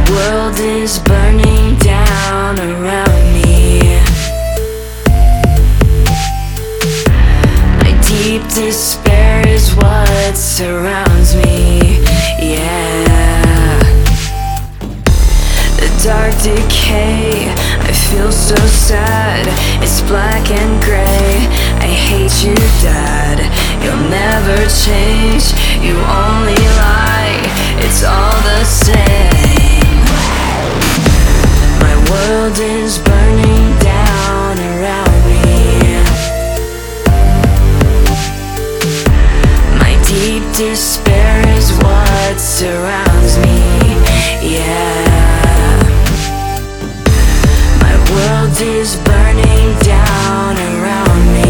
world is burning down around me. My deep despair is what surrounds me. Yeah. The dark decay, I feel so sad. It's black and gray. I hate you, Dad. You'll never change. You only lie. It's all the same. My world is burning down around me. My deep despair is what surrounds me. Yeah. My world is burning down around me.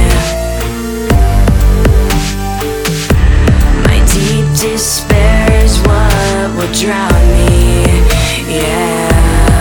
My deep despair is what would drown me. Yeah.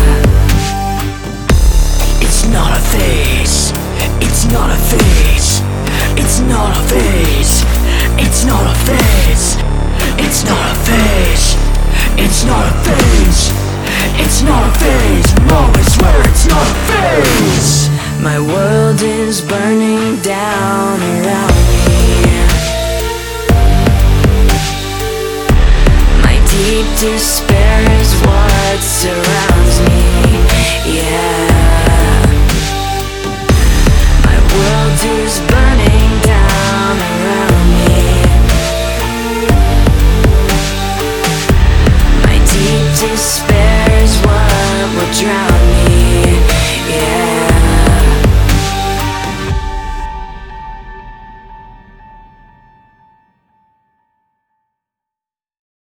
It's not a phase. It's not a phase. It's not a phase. It's not a phase. It's not a phase. It's not a phase. It's not a phase. Mom, I swear it's not a phase. My world is burning down around me. My deep despair